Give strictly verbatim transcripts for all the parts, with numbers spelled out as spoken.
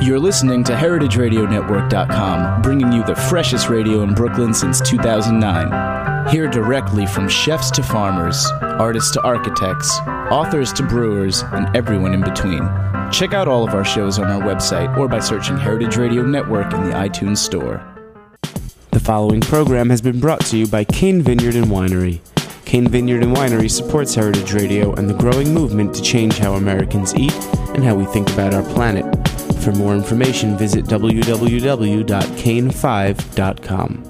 You're listening to Heritage Radio Network dot com, bringing you the freshest radio in Brooklyn since two thousand nine. Hear directly from chefs to farmers, artists to architects, authors to brewers, and everyone in between. Check out all of our shows on our website or by searching Heritage Radio Network in the iTunes Store. The following program has been brought to you by Cane Vineyard and Winery. Cane Vineyard and Winery supports Heritage Radio and the growing movement to change how Americans eat and how we think about our planet. For more information, visit w w w dot cane five dot com.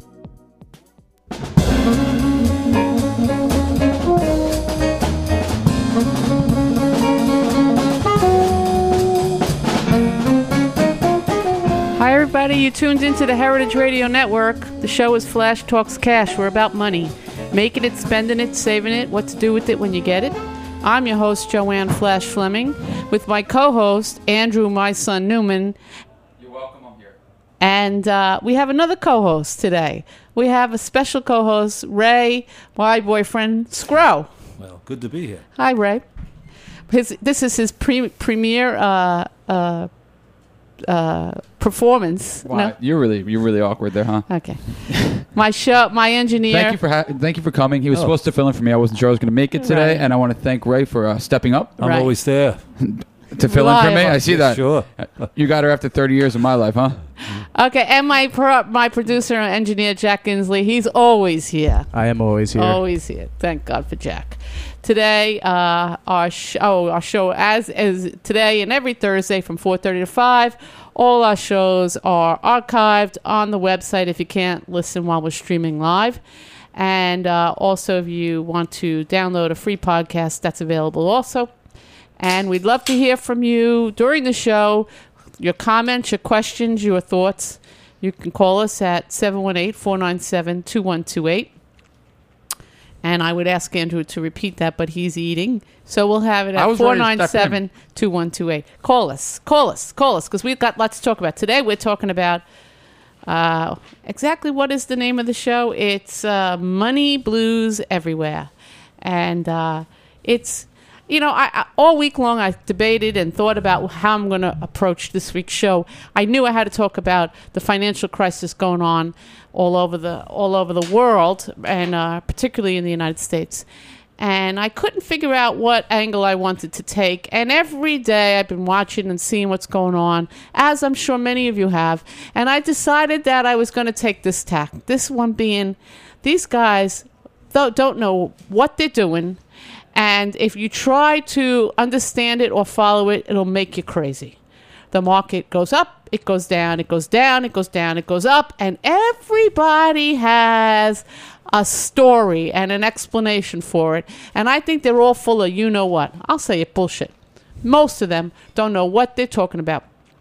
Hi, everybody. You tuned into the Heritage Radio Network. The show is Flash Talks Cash. We're about money. Making it, spending it, saving it, what to do with it when you get it. I'm your host, Joanne Flash Fleming, with my co-host, Andrew, my son, Newman. You're welcome, I'm here. And uh, we have another co-host today. We have a special co-host, Ray, my boyfriend, Scro. Well, good to be here. Hi, Ray. His, this is his pre- premiere uh, uh, uh, performance. Wow, No? you're really you're really awkward there, huh? Okay. My show, my engineer. Thank you for ha- thank you for coming. He was Oh. supposed to fill in for me. I wasn't sure I was going to make it today, Right. and I want to thank Ray for uh, stepping up I'm Right. always there. to fill in for me. Reliable. I see that. Sure. You got her after thirty years of my life, huh? Okay, and my pro- my producer and engineer, Jack Inslee. He's always here. I am always here. Always here. Thank God for Jack. Today, uh, our show, our show as as today and every Thursday from four thirty to five. All our shows are archived on the website if you can't listen while we're streaming live. And uh, also, if you want to download a free podcast, that's available also. And we'd love to hear from you during the show. Your comments, your questions, your thoughts. You can call us at seven one eight, four nine seven, two one two eight. And I would ask Andrew to repeat that, but he's eating. So we'll have it I at was ready four to nine step seven, two one two eight. Call us. Call us. Call us, because we've got lots to talk about. Today we're talking about uh, exactly what is the name of the show. It's uh, Money Blues Everywhere. And uh, it's... You know, I, I, all week long I debated and thought about how I'm going to approach this week's show. I knew I had to talk about the financial crisis going on all over the all over the world, and uh, particularly in the United States. And I couldn't figure out what angle I wanted to take. And every day I've been watching and seeing what's going on, as I'm sure many of you have. And I decided that I was going to take this tack. This one being, these guys don't, don't know what they're doing. And if you try to understand it or follow it, it'll make you crazy. The market goes up, it goes down, it goes down, it goes down, it goes up, and everybody has a story and an explanation for it. And I think they're all full of you-know-what. I'll say it, bullshit. Most of them don't know what they're talking about.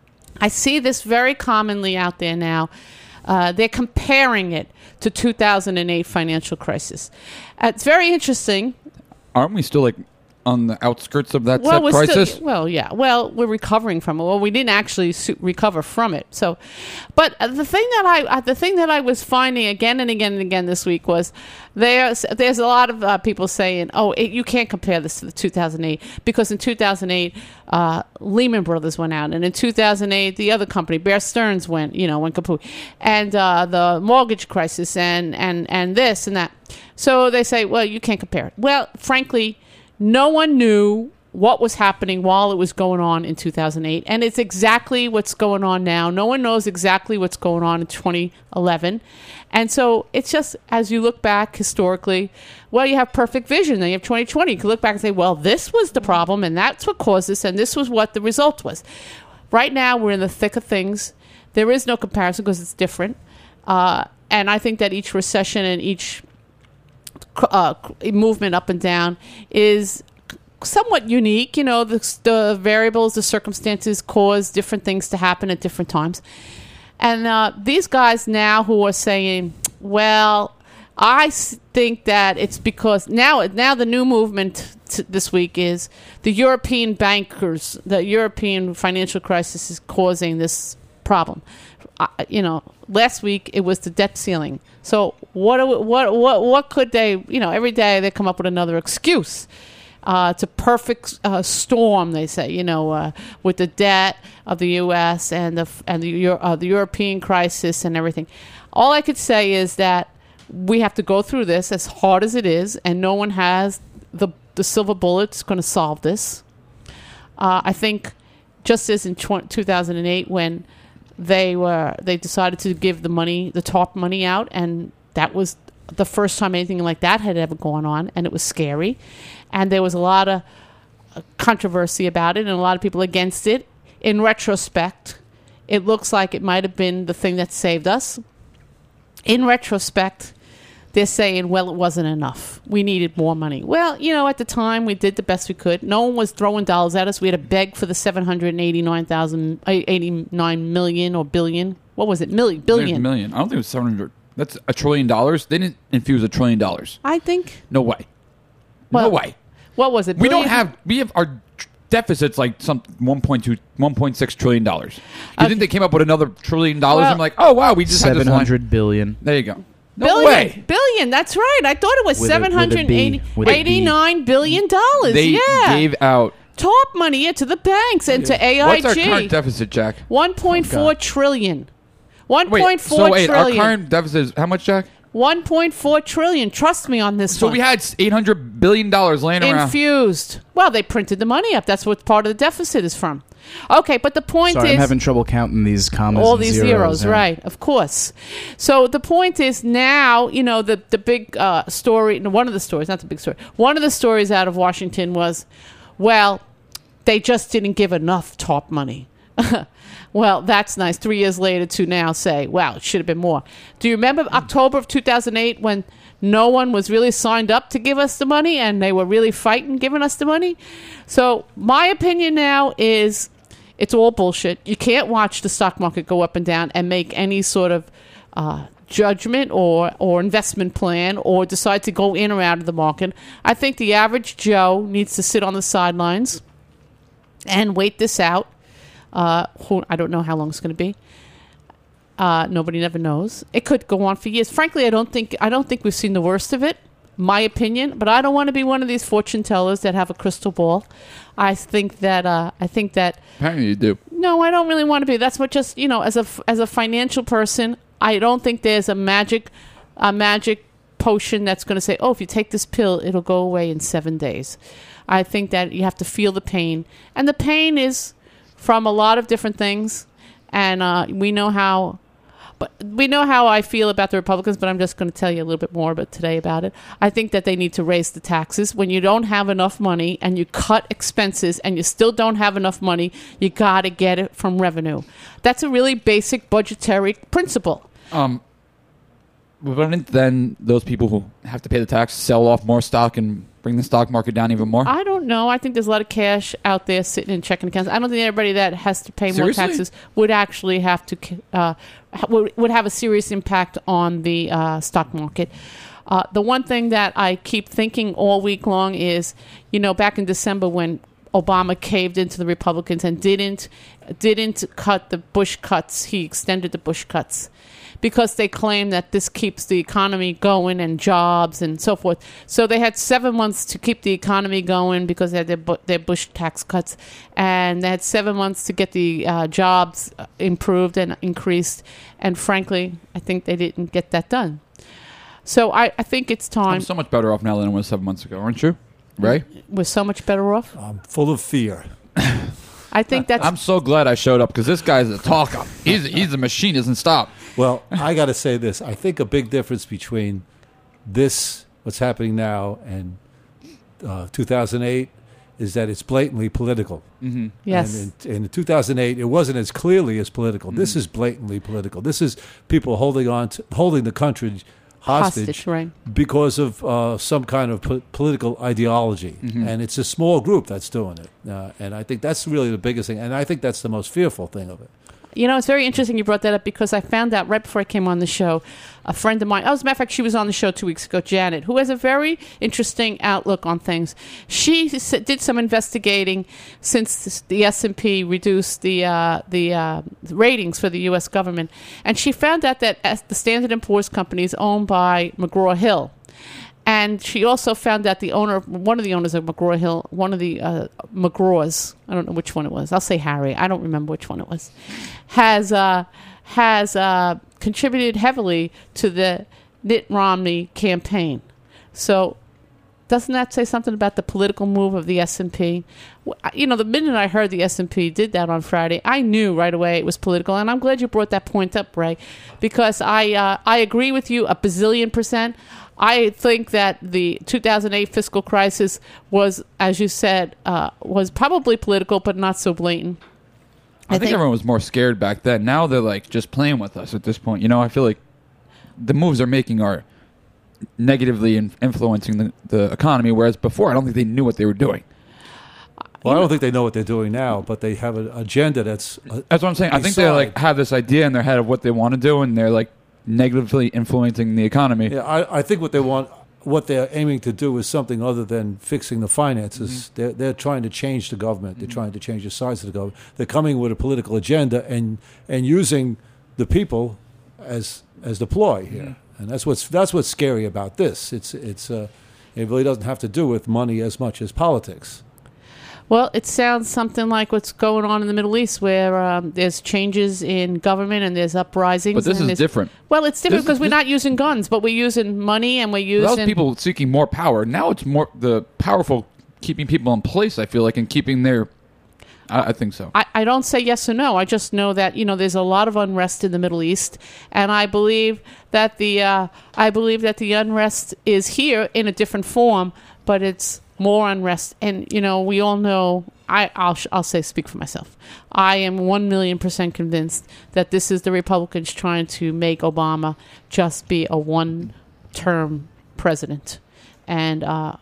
I see this very commonly out there now. Uh, they're comparing it to two thousand eight financial crisis. Uh, it's very interesting. Aren't we still like on the outskirts of that Well, said we're crisis? still, well, yeah. Well, we're recovering from it. Well, we didn't actually su- recover from it. So, but uh, the thing that I uh, the thing that I was finding again and again and again this week was there's there's a lot of uh, people saying, "Oh, it, you can't compare this to the two thousand eight because in two thousand eight uh, Lehman Brothers went out, and in two thousand eight the other company, Bear Stearns, went you know went kaput, and uh, the mortgage crisis, and and and this and that." So they say, "Well, you can't compare it." Well, frankly, no one knew what was happening while it was going on in two thousand eight. And it's exactly what's going on now. No one knows exactly what's going on in twenty eleven. And so it's just, as you look back historically, well, you have perfect vision. Then you have twenty twenty. You can look back and say, well, this was the problem, and that's what caused this, and this was what the result was. Right now, we're in the thick of things. There is no comparison because it's different. Uh, and I think that each recession and each Uh, movement up and down is somewhat unique. You know, the, the variables, the circumstances cause different things to happen at different times. And uh, these guys now who are saying, well, I think that it's because now, now the new movement t- this week is the European bankers, the European financial crisis is causing this problem. Uh, you know, last week it was the debt ceiling. So what what what what could they? You know, every day they come up with another excuse. Uh, it's a perfect uh, storm, they say, you know, uh, with the debt of the U S and the and the, Euro- uh, the European crisis and everything. All I could say is that we have to go through this as hard as it is, and no one has the the silver bullet that's going to solve this. Uh, I think just as in tw- two thousand eight when they were they decided to give the money, the TARP money out, and that was the first time anything like that had ever gone on, and it was scary. And there was a lot of controversy about it and a lot of people against it. In retrospect, it looks like it might have been the thing that saved us. In retrospect, they're saying, well, it wasn't enough. We needed more money. Well, you know, at the time, we did the best we could. No one was throwing dollars at us. We had to beg for the seven hundred eighty-nine thousand, eighty-nine million or billion. What was it? Million, billion. Million. I don't think it was seven hundred. That's a trillion dollars. They didn't infuse a trillion dollars. I think. No way. Well, no way. What was it? We billion? don't have. We have our deficit's like some one point two, one point six trillion dollars. You Okay. think they came up with another trillion dollars? Well- I'm like, oh wow, we just had this Seven line. hundred billion. There you go. No billion, way. billion. That's right. I thought it was With a- seven hundred with a B. eighty-nine billion dollars. They yeah, gave out. top money yeah, to the banks and to A I G. What's our current deficit, Jack? One point four God. trillion. One Wait, point so four wait, our trillion. current deficit is how much, Jack? One point four trillion. Trust me on this So one. we had eight hundred billion dollars laying around. infused. Well, they printed the money up. That's what part of the deficit is from. Okay, but the point Sorry, is I'm having trouble counting these commas. all and these zeros, zeros, yeah. right? Of course. So the point is now, you know, the the big uh, story. No, one of the stories, not the big story. One of the stories out of Washington was, well, they just didn't give enough TARP money. Well, that's nice. Three years later to now say, wow, it should have been more. Do you remember October of two thousand eight when no one was really signed up to give us the money and they were really fighting giving us the money? So my opinion now is it's all bullshit. You can't watch the stock market go up and down and make any sort of uh, judgment or, or investment plan or decide to go in or out of the market. I think the average Joe needs to sit on the sidelines and wait this out. Uh, who, I don't know how long it's going to be. Uh, nobody never knows. It could go on for years. Frankly, I don't think I don't think we've seen the worst of it. My opinion, but I don't want to be one of these fortune tellers that have a crystal ball. I think that uh, I think that Apparently you do. no, I don't really want to be. That's what just you know, as a as a financial person, I don't think there's a magic a magic potion that's going to say, oh, if you take this pill, it'll go away in seven days. I think that you have to feel the pain, and the pain is from a lot of different things, and uh, we know how. But we know how I feel about the Republicans, but I'm just going to tell you a little bit more about today about it. I think that they need to raise the taxes. When you don't have enough money and you cut expenses and you still don't have enough money, you got to get it from revenue. That's a really basic budgetary principle. Um, wouldn't then those people who have to pay the tax sell off more stock and bring the stock market down even more? I don't know. I think there's a lot of cash out there sitting in checking accounts. I don't think everybody that has to pay Seriously? more taxes would actually have to uh, would, would have a serious impact on the uh, stock market. Uh, the one thing that I keep thinking all week long is, you know, back in December when Obama caved into the Republicans and didn't didn't cut the Bush cuts, he extended the Bush cuts. Because they claim that this keeps the economy going and jobs and so forth. So they had seven months to keep the economy going because they had their, bu- their Bush tax cuts. And they had seven months to get the uh, jobs improved and increased. And frankly, I think they didn't get that done. So I, I think it's time. I'm so much better off now than I was seven months ago, aren't you? Right? We're so much better off. I'm full of fear. I think that's... I'm so glad I showed up because this guy's a talker. He's he's a machine. Doesn't stop. Well, I got to say this. I think a big difference between this, what's happening now, and uh, two thousand eight is that it's blatantly political. Mm-hmm. yes. And in, in two thousand eight, it wasn't as clearly as political. Mm-hmm. This is blatantly political. This is people holding on to, holding the country hostage, Hostage, right. because of uh, some kind of po- political ideology. Mm-hmm. And it's a small group that's doing it. Uh, and I think that's really the biggest thing. And I think that's the most fearful thing of it. You know, it's very interesting you brought that up because I found out right before I came on the show, a friend of mine, oh, as a matter of fact, she was on the show two weeks ago, Janet, who has a very interesting outlook on things. She s- did some investigating since the S and P reduced the uh, the uh, ratings for the U S government, and she found out that as the Standard and Poor's company is owned by McGraw-Hill. And she also found that the owner, one of the owners of McGraw Hill, one of the uh, McGraws, I don't know which one it was. I'll say Harry. I don't remember which one it was. Has uh, has uh, contributed heavily to the Mitt Romney campaign. So doesn't that say something about the political move of the S and P? You know, the minute I heard the S and P did that on Friday, I knew right away it was political. And I'm glad you brought that point up, Ray, because I uh, I agree with you a bazillion percent. I think that the two thousand eight fiscal crisis was, as you said, uh, was probably political, but not so blatant. I, I think, think everyone was more scared back then. Now they're like just playing with us at this point. You know, I feel like the moves they're making are negatively in- influencing the, the economy, whereas before I don't think they knew what they were doing. Well, I don't think they know what they're doing now, but they have an agenda that's... Uh, that's what I'm saying. I think they like have this idea in their head of what they want to do, and they're like negatively influencing the economy. Yeah, I, I think what they want, what they're aiming to do is something other than fixing the finances. Mm-hmm. They're, they're trying to change the government. They're mm-hmm. trying to change the size of the government. They're coming with a political agenda and and using the people as as the ploy here. Mm-hmm. And that's what's that's what's scary about this. It's it's uh, it really doesn't have to do with money as much as politics. Well, it sounds something like what's going on in the Middle East, where um, there's changes in government and there's uprisings. But this and is different. Well, it's different this because is, we're not using guns, but we're using money and we're using... Well, people seeking more power. Now it's more the powerful keeping people in place, I feel like, and keeping their... I, I think so. I, I don't say yes or no. I just know that, you know, there's a lot of unrest in the Middle East, and I believe that the uh, I believe that the unrest is here in a different form, but it's more unrest. And, you know, we all know... I, I'll, I'll say, speak for myself. I am one million percent convinced that this is the Republicans trying to make Obama just be a one-term president. And, uh,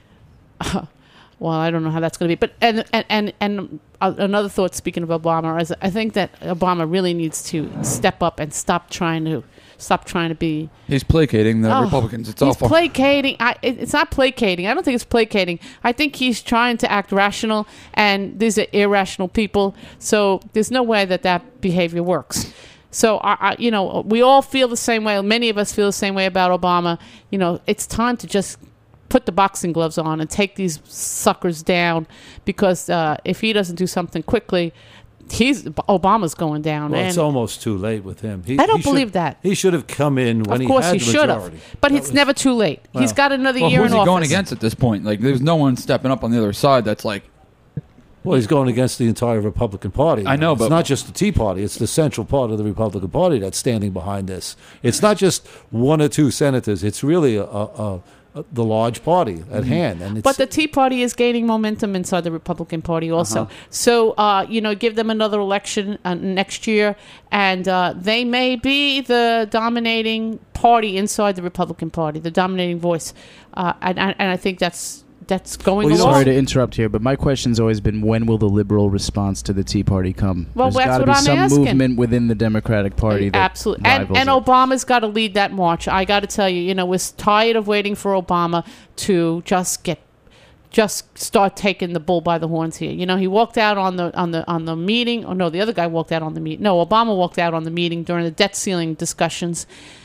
well, I don't know how that's going to be. But and and and, and uh, another thought, speaking of Obama, is I think that Obama really needs to step up and stop trying to stop trying to be. He's placating the oh, Republicans. It's he's awful. placating. I, it, it's not placating. I don't think it's placating. I think he's trying to act rational, and these are irrational people. So there's no way that that behavior works. So, I, I, you know, we all feel the same way. Many of us feel the same way about Obama. You know, it's time to just put the boxing gloves on and take these suckers down, because uh, if he doesn't do something quickly, he's Obama's going down. Well, and it's almost too late with him. He, I don't he believe should, that. He should have come in when of course he had he the should majority. have, but That it's was, never too late. well, He's got another well, year who's in he office. going against at this point? Like, there's no one stepping up on the other side that's like... Well, he's going against the entire Republican Party. I know, it's but... not just the Tea Party. It's the central part of the Republican Party that's standing behind this. It's not just one or two senators. It's really a... a, a the large party at mm-hmm. hand. And it's, but the Tea Party is gaining momentum inside the Republican Party also. Uh-huh. So, uh, you know, give them another election uh, next year, and uh, they may be the dominating party inside the Republican Party, the dominating voice. Uh, and, and I think that's that's going well, along. Sorry to interrupt here, but my question's always been, when will the liberal response to the Tea Party come? Well, There's that's got to what be I'm some asking. movement within the Democratic Party that Absolutely. And, and Obama's got to lead that march. I got to tell you, you know, we're tired of waiting for Obama to just get just start taking the bull by the horns here. You know, he walked out on the on the on the meeting. Oh no, the other guy walked out on the meeting. No, Obama walked out on the meeting during the debt ceiling discussions.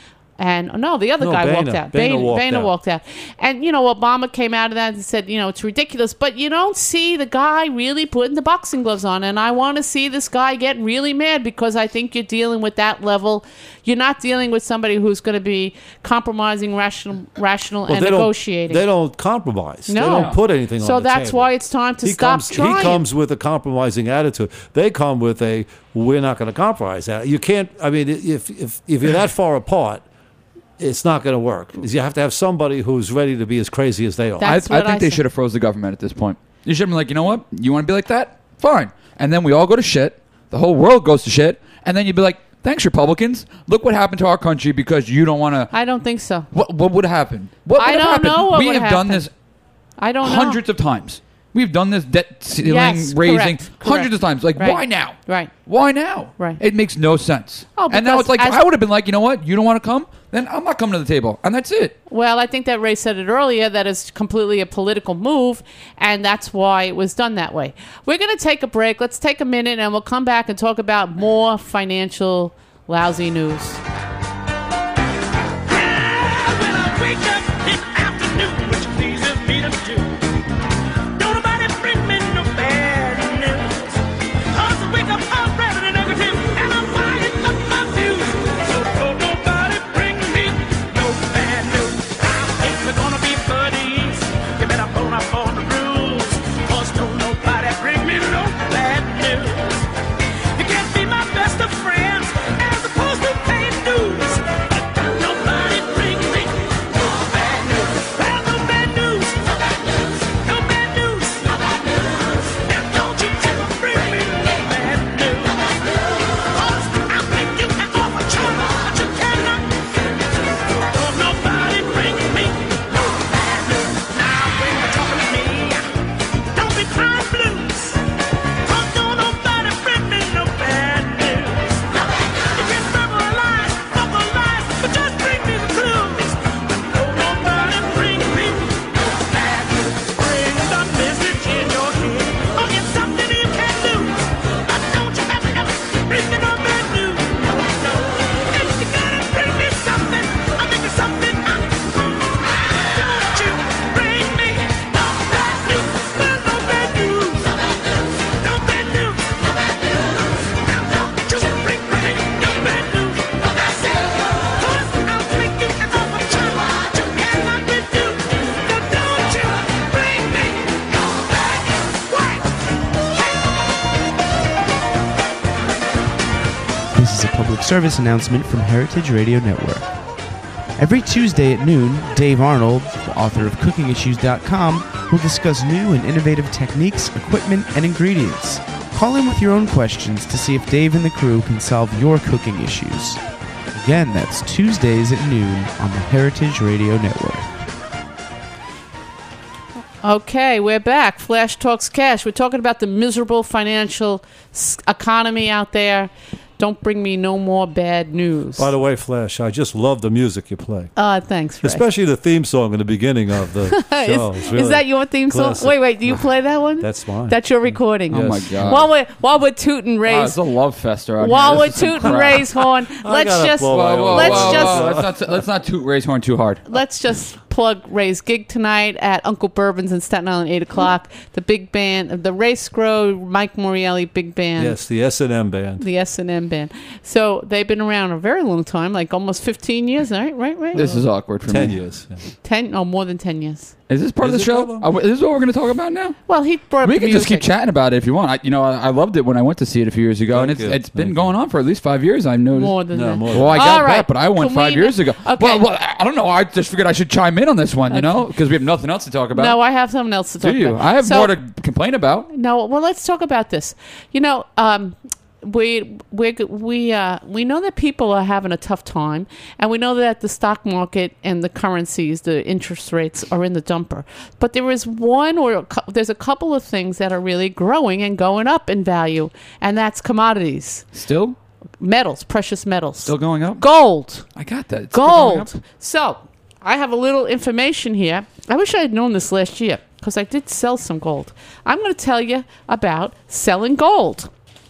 And no, the other no, guy Boehner. walked out. Boehner, Boehner, walked, Boehner out. walked out. And, you know, Obama came out of that and said, you know, it's ridiculous. But you don't see the guy really putting the boxing gloves on. And I want to see this guy get really mad, because I think you're dealing with that level. You're not dealing with somebody who's going to be compromising, rational, rational well, and they negotiating. Don't, they don't compromise. No. They don't put anything so on the table. that's why it's time to he stop comes, trying. He comes with a compromising attitude. They come with a, we're not going to compromise. You can't, I mean, if if if you're that far apart, it's not going to work. You have to have somebody who's ready to be as crazy as they are. I, I That's think what I they said. should have froze the government at this point. You should have been like, you know what? You want to be like that? Fine. And then we all go to shit. The whole world goes to shit. And then you'd be like, thanks, Republicans. Look what happened to our country because you don't want to. I don't think so. What, what would happen? What I would have don't happened? know what we would have done happen. this I don't know. hundreds of times. We've done this debt ceiling Yes, raising correct, hundreds correct. of times. Like, Right. why now? Right. Why now? Right. It makes no sense. Oh, and now because it's like, as- if I would have been like, you know what? You don't want to come? Then I'm not coming to the table. And that's it. Well, I think that Ray said it earlier, that is completely a political move, and that's why it was done that way. We're going to take a break. Let's take a minute, and we'll come back and talk about more financial lousy news. When I wake up in afternoon. on the rules. Cause don't nobody bring me no bad news. You can't be my best of friends as opposed to paying dues. But don't nobody bring me no bad news. Well, no bad news. No bad news. And don't you ever bring me no bad news. Cause I'll make you an offer, chummer, but you cannot. Don't nobody bring me no bad news. Now when you're talking to me, don't be crying blues. Cause don't nobody bring me no bad news. You can verbalize, vocalize, but just bring me the clues. Don't nobody bring me no bad news. Bring the message in your head, or it's something you can't lose. But don't you ever, ever bring me no bad news. No, no. If you gotta bring me something, I'll make it something. I, don't you bring me no bad news. Well, no bad news. No bad news. Now don't just bring me no bad news. That's it. Cause I'll make you an offer, chummer, but you cannot refuse. Now don't you bring me no bad news. What? This is a public service announcement from Heritage Radio Network. Every Tuesday at noon, Dave Arnold, the author of cooking issues dot com, will discuss new and innovative techniques, equipment, and ingredients. Call in with your own questions to see if Dave and the crew can solve your cooking issues. Again, that's Tuesdays at noon on the Heritage Radio Network. Okay, we're back. Flash Talks Cash. We're talking about the miserable financial s- economy out there. Don't bring me no more bad news. By the way, Flash, I just love the music you play. Uh, thanks, Ray. Especially the theme song in the beginning of the show. is, It's really is that your theme song? classic. Wait, wait. Do you play that one? That's mine. That's your recording. Oh my Yes. god! While we're while we're tooting Oh, Ray's it's a love fest around while here. we're This is some tooting crap. Ray's horn, let's gotta just blow Whoa, whoa, let's whoa, just whoa. let's not let's not toot Ray's horn too hard. let's just plug Ray's gig tonight at Uncle Bourbon's in Staten Island, eight o'clock. The big band, the Ray Scrow, Mike Morielli big band. Yes, the S and M band. The S and M band. So they've been around a very long time, like almost fifteen years, right? Right, right? This is awkward for Ten me. years. Yeah. ten, oh, more than ten years. Is this part Is of the it show? part of- Are we- This is what we're going to talk about now. Well, he brought up We the can just keep music. chatting about it if you want. I, you know, I, I loved it when I went to see it a few years ago, and Thank it's you. it's been Thank going on for at least five years. I've noticed. More than No, that. more than Well, I All got right. that, but I went Can five we- years ago. Okay. Well, well, I don't know. I just figured I should chime in on this one, you know, because we have nothing else to talk about. No, I have something else to talk Do you? about. I have So- more to complain about. No, well, let's talk about this. You know, um, we we we uh, we know that people are having a tough time, and we know that the stock market and the currencies, the interest rates, are in the dumper. But there is one or a cou- there's a couple of things that are really growing and going up in value, and that's commodities, Still, metals, precious metals, still going up. gold. I got that. It's still going up. Gold. So, I have a little information here. I wish I had known this last year because I did sell some gold. I'm going to tell you about selling gold.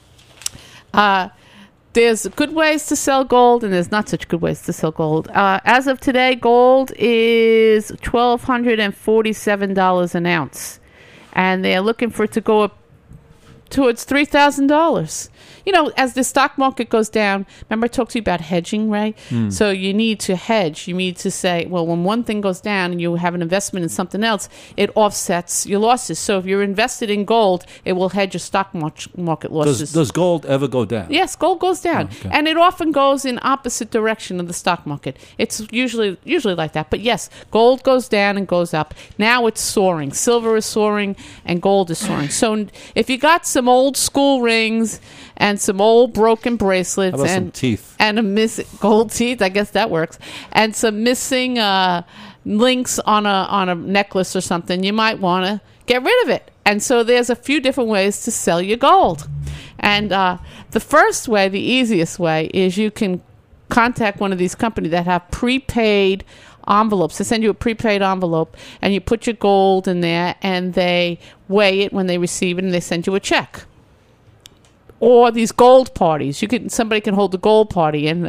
Uh, there's good ways to sell gold, and there's not such good ways to sell gold. Uh, as of today, gold is one thousand two hundred forty-seven dollars an ounce, and they're looking for it to go up towards three thousand dollars. You know, as the stock market goes down, remember I talked to you about hedging, right? Hmm. So you need to hedge. You need to say, well, when one thing goes down and you have an investment in something else, it offsets your losses. So if you're invested in gold, it will hedge your stock mar- market losses. Does, does gold ever go down? Yes, gold goes down, Oh, okay. and it often goes in opposite direction of the stock market. It's usually usually like that. But yes, gold goes down and goes up. Now it's soaring. Silver is soaring, and gold is soaring. So if you got some old school rings and some old broken bracelets How about some and teeth? and a miss gold teeth, I guess that works, and some missing uh, links on a on a necklace or something, you might want to get rid of it. And so there's a few different ways to sell your gold. And uh, the first way, the easiest way, is you can contact one of these companies that have prepaid envelopes. They send you a prepaid envelope, and you put your gold in there, and they weigh it when they receive it, and they send you a check. Or these gold parties. You can somebody can hold a gold party, and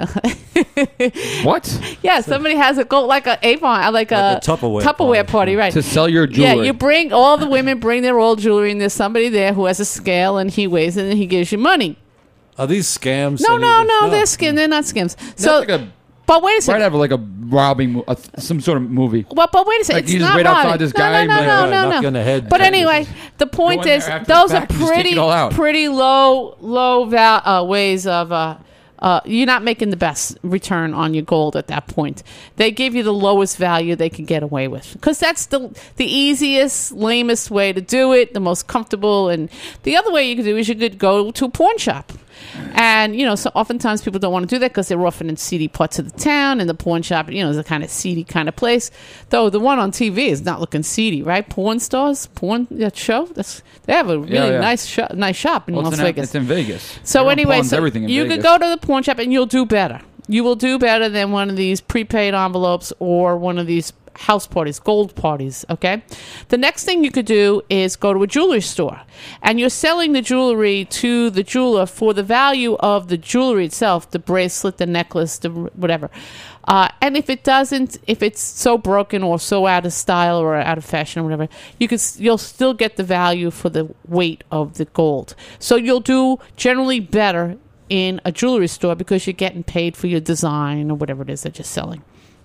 What? yeah, somebody has a gold like a Avon, like a, Like a Tupperware Tupperware party, party. right? To sell your Yeah, jewelry. you bring all the women bring their old jewelry, and there's somebody there who has a scale, and he weighs it, and he gives you money. Are these scams? No, Any no, of this? no, they're skim. They're not skims. That's So like a But wait a Right second. out of like a robbing, mo- a, th- some sort of movie. Well, but wait a second. Like, It's you just not wait outside robbing. this No, guy No, no, and be no, like, no, knock no. you on the head. But Yeah. anyway, the point Go in is, there after those the are fact and just take pretty, it all out. pretty low, low val- uh, ways of. Uh, uh, you're not making the best return on your gold at that point. They give you the lowest value they can get away with because that's the the easiest, lamest way to do it, the most comfortable. And the other way you could do is you could go to a pawn shop. And, you know, so oftentimes people don't want to do that because they're often in seedy parts of the town, and the pawn shop, you know, is a kind of seedy kind of place. Though the one on T V is not looking seedy, right? Porn stars, porn that show. That's they have a really Yeah, yeah. nice shop, nice shop in Well, Las it's, in, Vegas. it's in Vegas. So Everyone anyway, pawns so everything in you Vegas. could go to the pawn shop and you'll do better. You will do better than one of these prepaid envelopes or one of these house parties, gold parties, okay? The next thing you could do is go to a jewelry store, and you're selling the jewelry to the jeweler for the value of the jewelry itself, the bracelet, the necklace, the whatever. Uh, and if it doesn't, if it's so broken or so out of style or out of fashion or whatever, you could you'll still get the value for the weight of the gold. So you'll do generally better in a jewelry store because you're getting paid for your design or whatever it is that you're selling.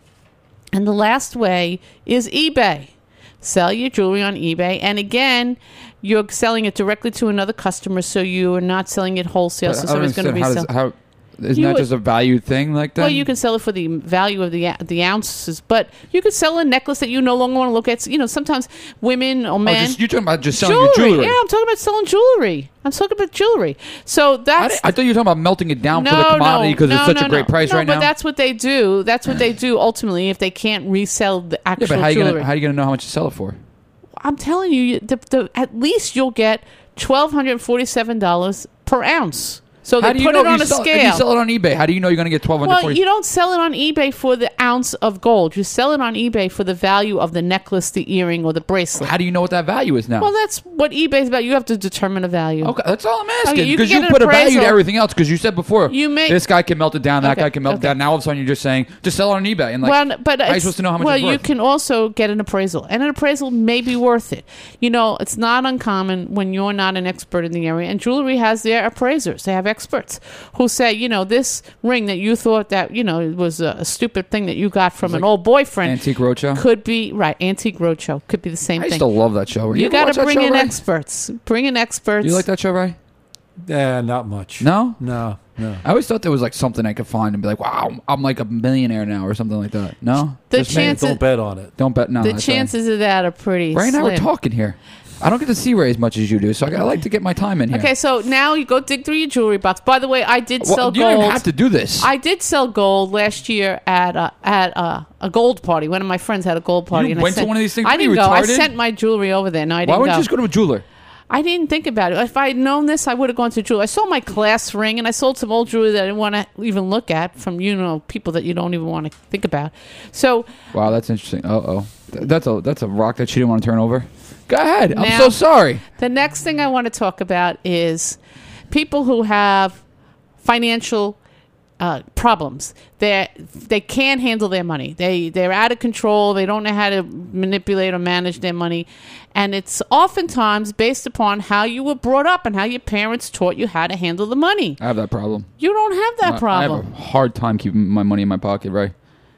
And the last way is eBay. Sell your jewelry on eBay. And again, you're selling it directly to another customer, so you are not selling it wholesale. But So I don't somebody's going to understand. resell. How does, how, isn't You that would- just a valued thing like that? Well, you can sell it for the value of the the ounces, but you could sell a necklace that you no longer want to look at. You know, sometimes women or Oh, men. just, you're talking about just selling jewelry. your jewelry. Yeah, I'm talking about selling jewelry. I'm talking about jewelry. So I, that's. di- I thought you were talking about melting it down no, for the commodity because no, it's such no, a great no. price no, right but now. that's what they do. That's what they do ultimately if they can't resell the yeah, actual but how you jewelry. gonna how you gonna know how much to sell it for? I'm telling you, you- the, the, at least you'll get twelve hundred forty-seven dollars per ounce. So How they do you put know it if on you a sell, scale. If you sell it on eBay, how do you know you're going to get twelve hundred Well, forty? you don't sell it on eBay for the ounce of gold. You sell it on eBay for the value of the necklace, the earring, or the bracelet. How do you know what that value is now? Well, that's what eBay's about. You have to determine a value. Okay, that's all I'm asking. Okay, you Because can you, get an put a value to appraisal. everything else. Because you said before, You may- this guy can melt it down, that Okay, guy can melt okay. it down. Now all of a sudden you're just saying, just sell it on eBay. And like, well, but how are you it's- supposed to know how much well, it's you worth? can also get an appraisal, and an appraisal may be worth it. You know, it's not uncommon when you're not an expert in the area, and jewelry has their appraisers. They have experts who say, you know, this ring that you thought that, you know, it was a, a stupid thing that you got from an like old boyfriend Antique Roadshow. could be right. Antique Roadshow could be the same I used thing. to love that show. You, ever got watch to that bring show, in Ray? experts. Bring in experts. You like that show, Ray? Yeah, not much. No? No, no. I always thought there was like something I could find and be like, wow, I'm like a millionaire now or something like that. No? The Just me? chance- Don't bet on it. Don't bet. No. The that's all. chances of that are pretty Ray and I were slim. talking here. I don't get to see Ray as much as you do, so I, I like to get my time in here. Okay, so now you go dig through your jewelry box. By the way, I did Well, sell you don't gold. even have to do this. I did sell gold last year at a, at a, a gold party. One of my friends had a gold party. You and I went to sent- one of these things? I What are you, didn't go. I retarded? sent my jewelry over there. No, I Why didn't wouldn't go. you just go to a jeweler? I didn't think about it. If I had known this, I would have gone to jewelry. I sold my class ring, and I sold some old jewelry that I didn't want to even look at from, you know, people that you don't even want to think about. So Wow, that's interesting. Uh oh, Th- that's a that's a rock that she didn't want to turn over. Go ahead. I'm Now- so sorry. the next thing I want to talk about is people who have financial uh, problems. They they can't handle their money. They they're out of control. They don't know how to manipulate or manage their money, and it's oftentimes based upon how you were brought up and how your parents taught you how to handle the money. I have that problem. You don't have that I- problem. I have a hard time keeping my money in my pocket, right?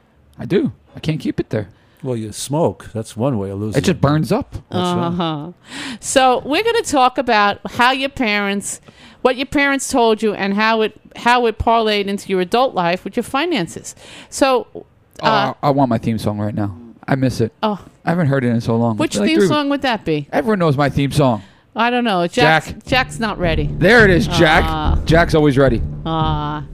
I do. I can't keep it there. Well, you smoke. That's one way of losing. It just burns up. That's right. Uh-huh. So we're going to talk about how your parents, what your parents told you, and how it how it parlayed into your adult life with your finances. So, Oh, uh, I, I want my theme song right now. I miss it. oh, I haven't heard it in so long. which Like theme three- song would that be? Everyone knows my theme song. I don't know. Jack's, Jack. Jack's not ready. There it is, Jack. Ah. Jack's always ready. Ah.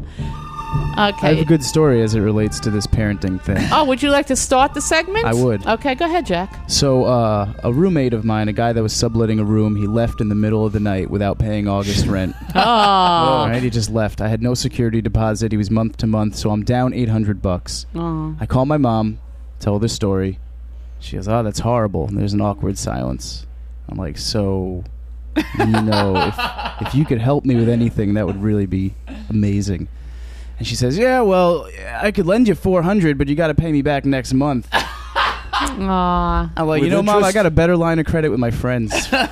I have okay. a good story as it relates to this parenting thing. Oh, would you like to start the segment? I would. Okay, go ahead, Jack. So, uh, a roommate of mine, a guy that was subletting a room, he left in the middle of the night without paying August rent. Oh. All right, he just left. I had no security deposit. He was month to month, so I'm down eight hundred bucks. Oh. I call my mom, tell the story. She goes, "Oh, that's horrible." And there's an awkward silence. I'm like, "So, you know, if if you could help me with anything, that would really be amazing." And she says, "Yeah, well, I could lend you four hundred, but you got to pay me back next month." Aw. I'm like, With you know, Mom, I interest? got a better line of credit with my friends.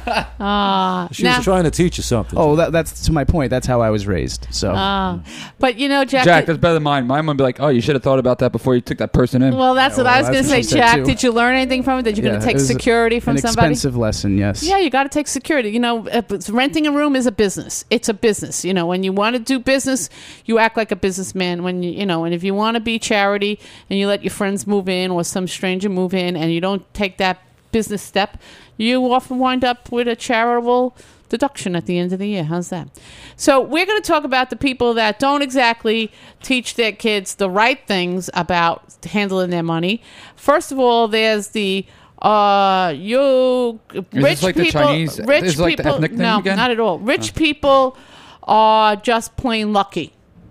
Aw. She Now- was trying to teach you something. Oh, that, that's to my point. That's how I was raised. So Oh. But you know, Jack. Jack, that's better than mine. Mine would be like, oh, you should have thought about that before you took that person in. well, that's Yeah, what I well, was going that's to what say, she said, Jack. too. Did you learn anything from it? That you're going Yeah, to take it was security from an somebody? expensive lesson, yes. Yeah, you got to take security. You know, if it's- renting a room is a business. It's a business. You know, when you want to do business, you act like a businessman. When you, you know, and if you want to be charity and you let your friends move in or some stranger move in, and you don't take that business step, you often wind up with a charitable deduction at the end of the year. How's that? So we're going to talk about the people that don't exactly teach their kids the right things about handling their money. First of all, there's the uh you rich this like the people Chinese- rich is it like the people ethnic thing no again? not at all rich people are just plain lucky,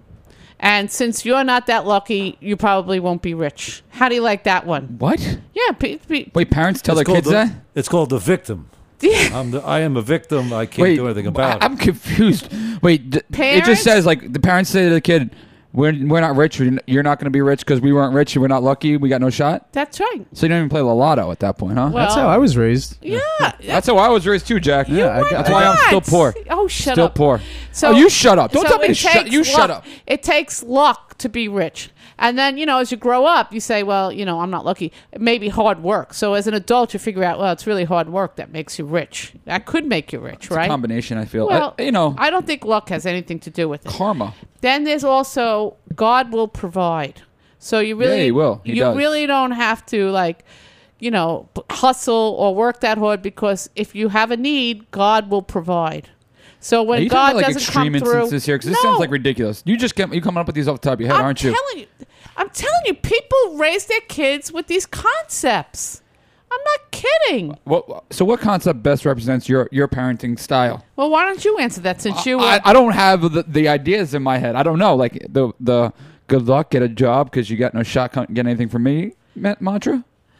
and since you're not that lucky, you probably won't be rich. How do you like that one? What? Yeah, pe- pe- Wait, parents tell It's their called kids the, that? It's called the victim. I'm the, I am a victim. I can't Wait, do anything about I- I'm it. confused. Wait, d- it Parents? just says like the parents say to the kid, "We're we're not rich. You're you're not going to be rich because we weren't rich. We're not lucky. We got no shot." that's right. So you don't even play the lotto at that point, huh? Well, That's how I was raised. Yeah, That's how I was raised too, Jack. Yeah, I got- That's why I'm still What? poor. Oh, shut Still up. poor. So oh, you shut up! Don't so tell me it to shut. takes You shut luck. up. It takes luck to be rich. And then, you know, as you grow up, you say, well, you know, I'm not lucky. It may be hard work. So as an adult, you figure out, well, it's really hard work that makes you rich. That could make you rich, It's right? a combination. I feel. Well, Uh, you know, I don't think luck has anything to do with it. karma. Then there's also God will provide. So you really, Yeah, he will. He you does. really don't have to like, you know, p- hustle or work that hard, because if you have a need, God will provide. So when Are you God talking about like doesn't come extreme through, instances here? Because this No. sounds like ridiculous. You just get you coming up with these off the top of your head, I'm aren't you? telling you, I'm telling you, people raise their kids with these concepts. I'm not kidding. What, so what concept best represents your your parenting style? Well, why don't you answer that since you were? I, I don't have the, the ideas in my head. I don't know, like the the good luck, get a job because you got no shot con- getting anything from me ma- mantra.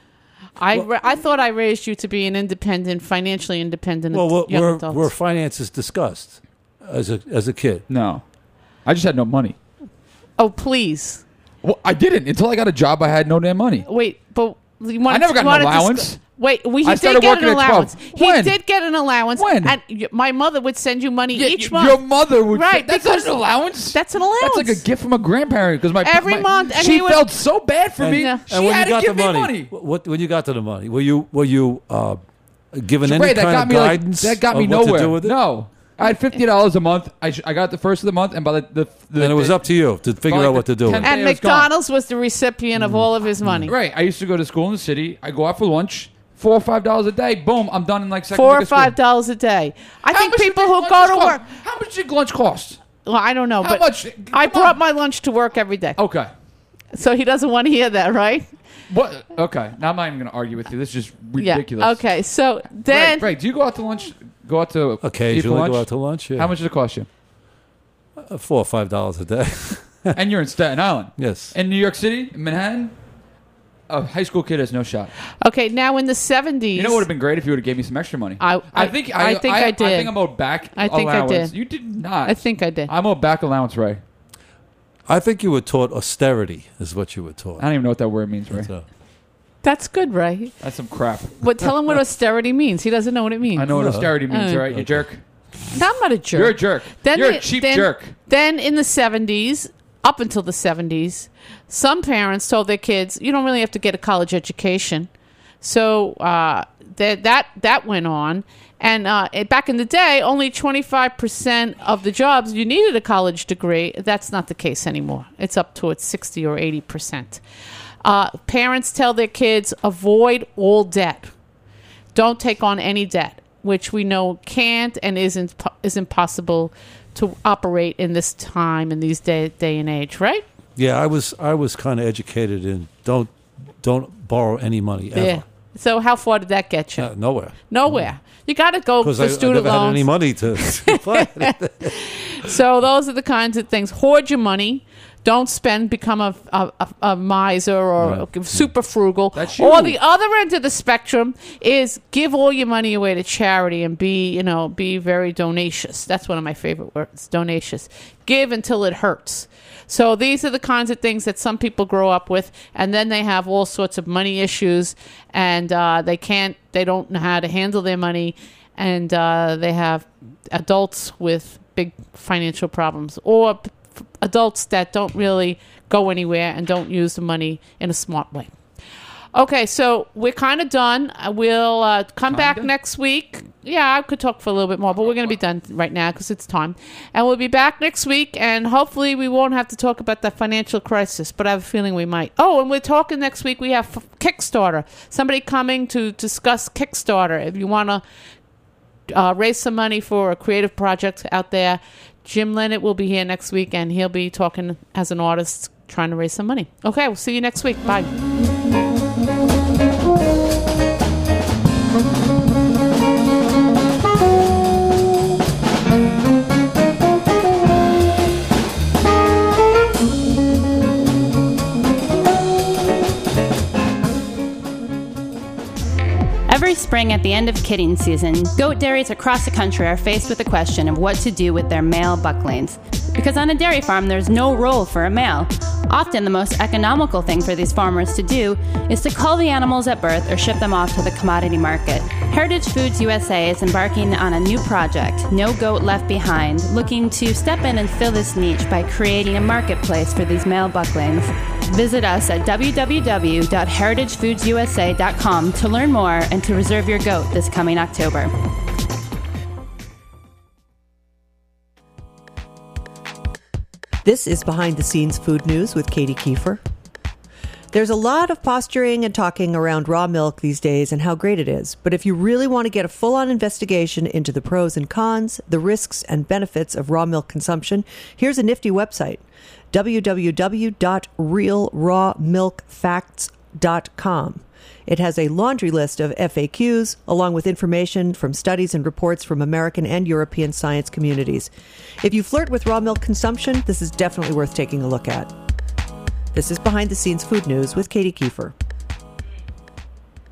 I, ra- I thought I raised you to be an independent, financially independent Well, were, young were, adult. were finances discussed as a as a kid? No, I just had no money. Oh, please. Well, I didn't until I got a job. I had no damn money. Wait, but you want I never got an you wanna allowance. discuss- Wait, we, he I did started get working an at twelve. allowance. He When? did get an allowance. When? And y- my mother would send you money Yeah, each y- month. Your mother would. Right, That's because not an allowance. that's an allowance. That's like a gift from a grandparent because my Every my- month, and she he would- felt so bad for And, me. Yeah. She and when had you got to give the me money, money. what when you got to the money, were you were you uh, given any Ray, that kind got of me like, guidance? that got me of what nowhere. To do with it? No, I had fifty dollars a month. I sh- I got the first of the month, and by the the, the And it was up to you to figure like out what the to do. with tenth it. and day it was gone. McDonald's was the recipient of all of his money. Right. I used to go to school in the city. I go out for lunch, four or five dollars a day. Boom, I'm done in like second Four week or of school. five dollars a day. I How think much people did who lunches go to cost? work. How much did lunch cost? Well, I don't know, How but much? I Come brought on. my lunch to work every day. Okay. So he doesn't want to hear that, right? What? Okay. Now I'm not even going to argue with you. This is just ridiculous. Yeah. Okay. So then, Right, right. Do you go out to lunch? Go out to eat for Occasionally lunch? go out to lunch. Yeah. How much does it cost you? Uh, Four or five dollars a day. And you're in Staten Island. Yes. In New York City, in Manhattan, a high school kid has no shot. okay, now in the seventies, You know what would have been great if you would have gave me some extra money. I- I- think I think I did. I think I'm owed back I think I allowance. did. You did not. I think I did. I'm owed back allowance, Ray. I think you were taught austerity is what you were taught. I don't even know what that word means, Ray. So, That's good, Ray. That's some crap. But tell him what austerity means. He doesn't know what it means. I know what No. austerity means, Uh, all right? You jerk. No, I'm not a jerk. You're a jerk. Then You're the- a cheap then- jerk. Then in the seventies, up until the seventies, some parents told their kids, "You don't really have to get a college education." So uh, that that that went on, and uh, it, back in the day, only twenty-five percent of the jobs you needed a college degree. That's not the case anymore. It's up towards sixty or eighty percent. Uh, parents tell their kids, avoid all debt. Don't take on any debt, which we know can't and isn't isn't possible to operate in this time in these day day and age, right? yeah, I was I was kind of educated in don't don't borrow any money ever. Yeah. So how far did that get you? Uh, nowhere. Nowhere. You got to go for Because I, I student never had any loans. money to buy it. So those are the kinds of things. Hoard your money. don't spend, become a, a, a, a miser or Right. super frugal. That's Or you. the other end of the spectrum is give all your money away to charity and be, you know, be very donacious. That's one of my favorite words, donacious. Give until it hurts. So these are the kinds of things that some people grow up with, and then they have all sorts of money issues, and uh, they can't, they don't know how to handle their money, and uh, they have adults with big financial problems, or p- adults that don't really go anywhere and don't use the money in a smart way. Okay, so we're kind of done. Uh, We'll uh, come back Kinda? next week. Yeah, I could talk for a little bit more, but we're going to be done right now because it's time. And we'll be back next week, and hopefully we won't have to talk about the financial crisis, but I have a feeling we might. Oh, and we're talking next week. We have f- Kickstarter. Somebody coming to discuss Kickstarter. If you want to uh, raise some money for a creative project out there, Jim Leonard will be here next week, and he'll be talking as an artist, trying to raise some money. Okay, we'll see you next week. Bye. Every spring at the end of kidding season, goat dairies across the country are faced with the question of what to do with their male bucklings. Because on a dairy farm, there's no role for a male. Often the most economical thing for these farmers to do is to cull the animals at birth or ship them off to the commodity market. Heritage Foods U S A is embarking on a new project, No Goat Left Behind, looking to step in and fill this niche by creating a marketplace for these male bucklings. Visit us at w w w dot heritage foods u s a dot com to learn more and to reserve your goat this coming October. This is Behind the Scenes Food News with Katie Kiefer. There's a lot of posturing and talking around raw milk these days and how great it is. But if you really want to get a full-on investigation into the pros and cons, the risks and benefits of raw milk consumption, here's a nifty website, w w w dot real raw milk facts dot com. It has a laundry list of F A Qs, along with information from studies and reports from American and European science communities. If you flirt with raw milk consumption, this is definitely worth taking a look at. This is Behind the Scenes Food News with Katie Kiefer.